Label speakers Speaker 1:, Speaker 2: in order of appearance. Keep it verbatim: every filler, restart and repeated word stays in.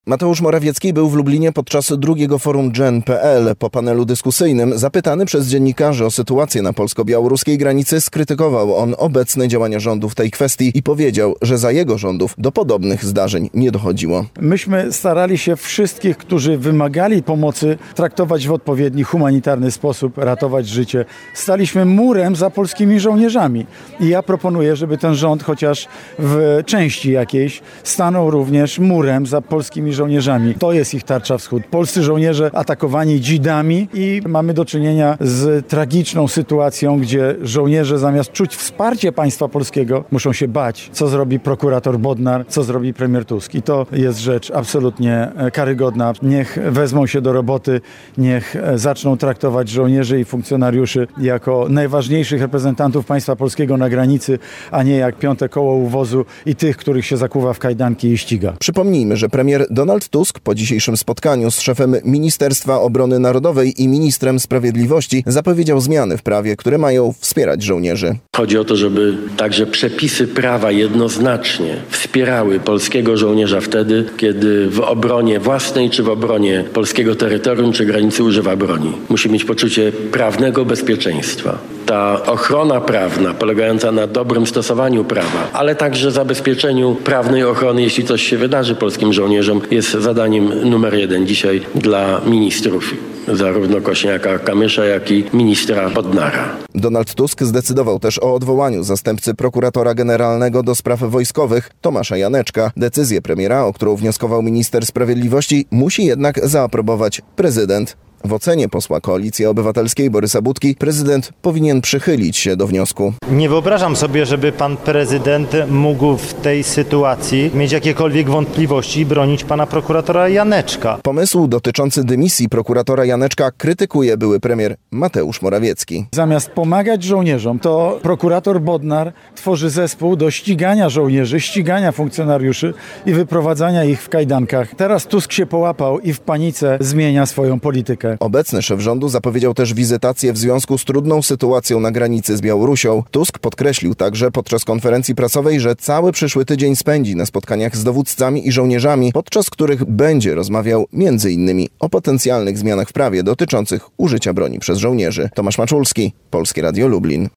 Speaker 1: Mateusz Morawiecki był w Lublinie podczas drugiego forum Gen kropka pe el. Po panelu dyskusyjnym, zapytany przez dziennikarzy o sytuację na polsko-białoruskiej granicy, skrytykował on obecne działania rządu w tej kwestii i powiedział, że za jego rządów do podobnych zdarzeń nie dochodziło.
Speaker 2: Myśmy starali się wszystkich, którzy wymagali pomocy, traktować w odpowiedni, humanitarny sposób, ratować życie. Staliśmy murem za polskimi żołnierzami. I ja proponuję, żeby ten rząd chociaż w części jakiejś stanął również murem za polskimi żołnierzami. To jest ich tarcza wschód. Polscy żołnierze atakowani dzidami i mamy do czynienia z tragiczną sytuacją, gdzie żołnierze zamiast czuć wsparcie państwa polskiego muszą się bać, co zrobi prokurator Bodnar, co zrobi premier Tusk. I to jest rzecz absolutnie karygodna. Niech wezmą się do roboty, niech zaczną traktować żołnierzy i funkcjonariuszy jako najważniejszych reprezentantów państwa polskiego na granicy, a nie jak piąte koło u wozu i tych, których się zakuwa w kajdanki i ściga.
Speaker 1: Przypomnijmy, że premier Donald Tusk po dzisiejszym spotkaniu z szefem Ministerstwa Obrony Narodowej i ministrem sprawiedliwości zapowiedział zmiany w prawie, które mają wspierać żołnierzy.
Speaker 3: Chodzi o to, żeby także przepisy prawa jednoznacznie wspierały polskiego żołnierza wtedy, kiedy w obronie własnej czy w obronie polskiego terytorium czy granicy używa broni. Musi mieć poczucie prawnego bezpieczeństwa. Ta ochrona prawna polegająca na dobrym stosowaniu prawa, ale także zabezpieczeniu prawnej ochrony, jeśli coś się wydarzy polskim żołnierzom, jest zadaniem numer jeden dzisiaj dla ministrów, zarówno Kosiniaka-Kamysza, jak i ministra Bodnara.
Speaker 1: Donald Tusk zdecydował też o odwołaniu zastępcy prokuratora generalnego do spraw wojskowych Tomasza Janeczka. Decyzję premiera, o którą wnioskował minister sprawiedliwości, musi jednak zaaprobować prezydent. W ocenie posła Koalicji Obywatelskiej Borysa Budki prezydent powinien przychylić się do wniosku.
Speaker 4: Nie wyobrażam sobie, żeby pan prezydent mógł w tej sytuacji mieć jakiekolwiek wątpliwości i bronić pana prokuratora Janeczka.
Speaker 1: Pomysł dotyczący dymisji prokuratora Janeczka krytykuje były premier Mateusz Morawiecki.
Speaker 2: Zamiast pomagać żołnierzom, to prokurator Bodnar tworzy zespół do ścigania żołnierzy, ścigania funkcjonariuszy i wyprowadzania ich w kajdankach. Teraz Tusk się połapał i w panice zmienia swoją politykę.
Speaker 1: Obecny szef rządu zapowiedział też wizytację w związku z trudną sytuacją na granicy z Białorusią. Tusk podkreślił także podczas konferencji prasowej, że cały przyszły tydzień spędzi na spotkaniach z dowódcami i żołnierzami, podczas których będzie rozmawiał między innymi o potencjalnych zmianach w prawie dotyczących użycia broni przez żołnierzy. Tomasz Maczulski, Polskie Radio Lublin.